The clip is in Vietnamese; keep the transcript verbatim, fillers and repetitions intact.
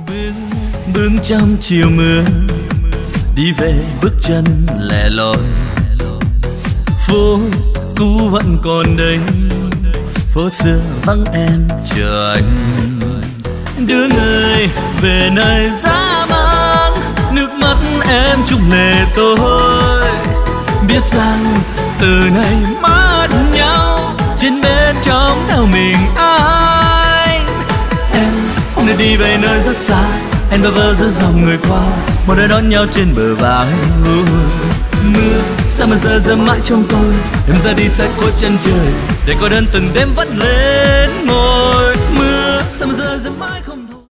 bước bước trong chiều mưa, đi về bước chân lẻ loi. Phố cũ vẫn còn đây, phố xưa vắng em chờ anh. Đưa người về nơi giá băng, nước mắt em trùng lệ tôi. Biết rằng từ nay mất nhau, trên bên trong theo mình anh. Em đã đi về nơi rất xa, em bơ vơ giữa dòng người qua, một nơi đón nhau trên bờ vai. Mưa sao mà giờ giờ mãi trong tôi, em ra đi xa cuối chân trời, để cô đơn từng đêm vắt lên môi. Mưa sao mà giờ giờ mãi không